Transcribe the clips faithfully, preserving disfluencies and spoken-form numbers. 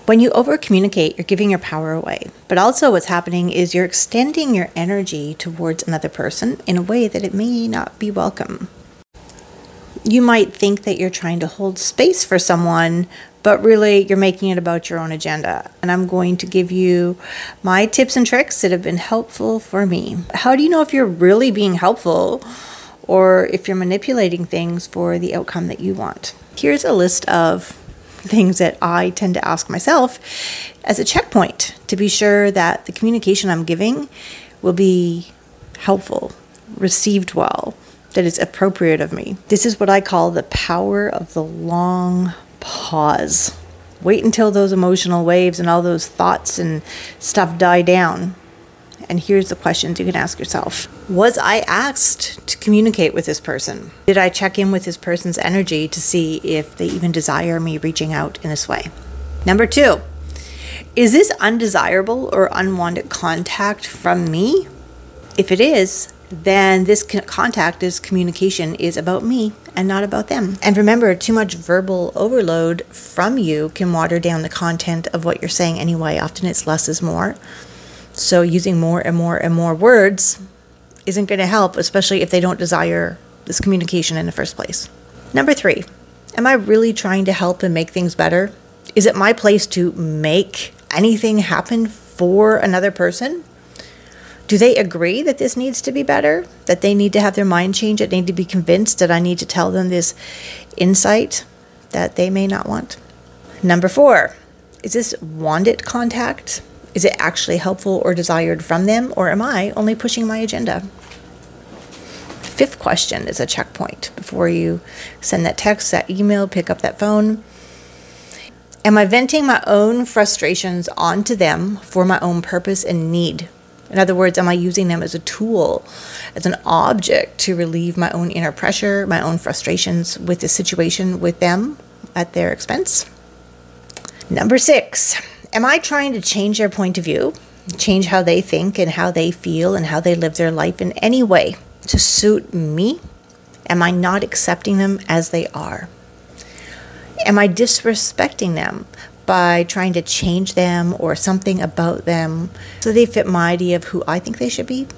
When you over communicate, you're giving your power away. But also what's happening is you're extending your energy towards another person in a way that it may not be welcome. You might think that you're trying to hold space for someone, but really you're making it about your own agenda. And I'm going to give you my tips and tricks that have been helpful for me. How do you know if you're really being helpful or if you're manipulating things for the outcome that you want? Here's a list of things that I tend to ask myself as a checkpoint to be sure that the communication I'm giving will be helpful, received well, that it's appropriate of me. This is what I call the power of the long pause. Wait until those emotional waves and all those thoughts and stuff die down. And here's the questions you can ask yourself. Was I asked to communicate with this person? Did I check in with this person's energy to see if they even desire me reaching out in this way? Number two, is this undesirable or unwanted contact from me? If it is, then this contact, this communication is about me and not about them. And remember, too much verbal overload from you can water down the content of what you're saying anyway. Often it's less is more. So using more and more and more words isn't going to help, especially if they don't desire this communication in the first place. Number three, am I really trying to help and make things better? Is it my place to make anything happen for another person? Do they agree that this needs to be better? That they need to have their mind changed? That they need to be convinced that I need to tell them this insight that they may not want? Number four, is this wanted contact? Is it actually helpful or desired from them, or am I only pushing my agenda? Fifth question is a checkpoint before you send that text, that email, pick up that phone. Am I venting my own frustrations onto them for my own purpose and need? In other words, am I using them as a tool, as an object to relieve my own inner pressure, my own frustrations with the situation with them at their expense? Number six, am I trying to change their point of view, change how they think and how they feel and how they live their life in any way to suit me? Am I not accepting them as they are? Am I disrespecting them by trying to change them or something about them so they fit my idea of who I think they should be?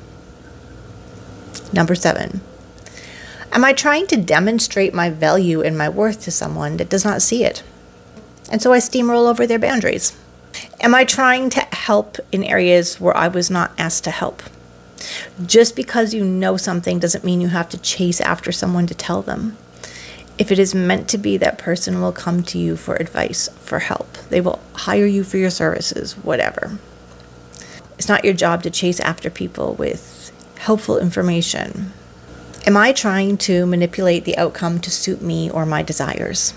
Number seven, am I trying to demonstrate my value and my worth to someone that does not see it? And so I steamroll over their boundaries. Am I trying to help in areas where I was not asked to help? Just because you know something doesn't mean you have to chase after someone to tell them. If it is meant to be, that person will come to you for advice, for help. They will hire you for your services, whatever. It's not your job to chase after people with helpful information. Am I trying to manipulate the outcome to suit me or my desires?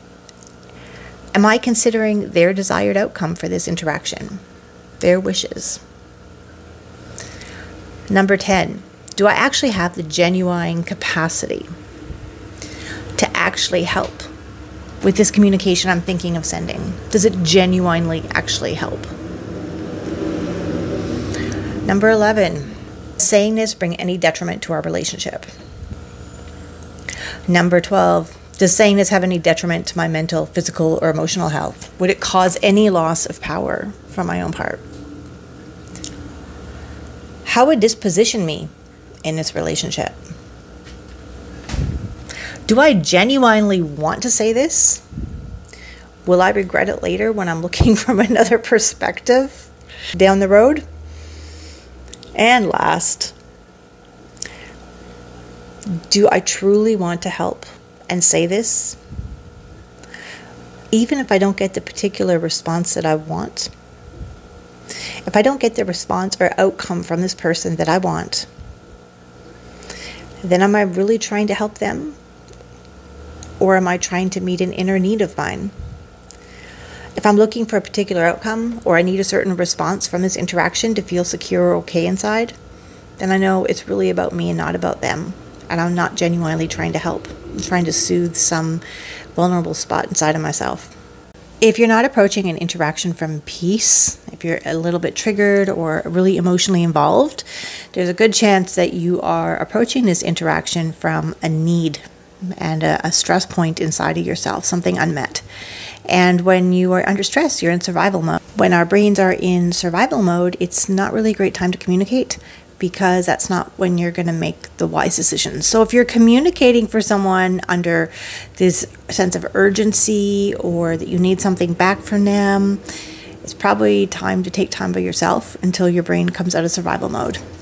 Am I considering their desired outcome for this interaction, their wishes? Number ten, do I actually have the genuine capacity to actually help with this communication I'm thinking of sending? Does it genuinely actually help? Number eleven, saying this bring any detriment to our relationship? Number twelve, does saying this have any detriment to my mental, physical, or emotional health? Would it cause any loss of power from my own part? How would this position me in this relationship? Do I genuinely want to say this? Will I regret it later when I'm looking from another perspective down the road? And last, do I truly want to help and say this? Even if I don't get the particular response that I want? If I don't get the response or outcome from this person that I want, then am I really trying to help them? Or am I trying to meet an inner need of mine? If I'm looking for a particular outcome or I need a certain response from this interaction to feel secure or okay inside, then I know it's really about me and not about them. And I'm not genuinely trying to help. I'm trying to soothe some vulnerable spot inside of myself. If you're not approaching an interaction from peace, if you're a little bit triggered or really emotionally involved, there's a good chance that you are approaching this interaction from a need and a, a stress point inside of yourself, something unmet. And when you are under stress, you're in survival mode. When our brains are in survival mode, it's not really a great time to communicate, because that's not when you're going to make the wise decisions. So if you're communicating for someone under this sense of urgency, or that you need something back from them, it's probably time to take time by yourself until your brain comes out of survival mode.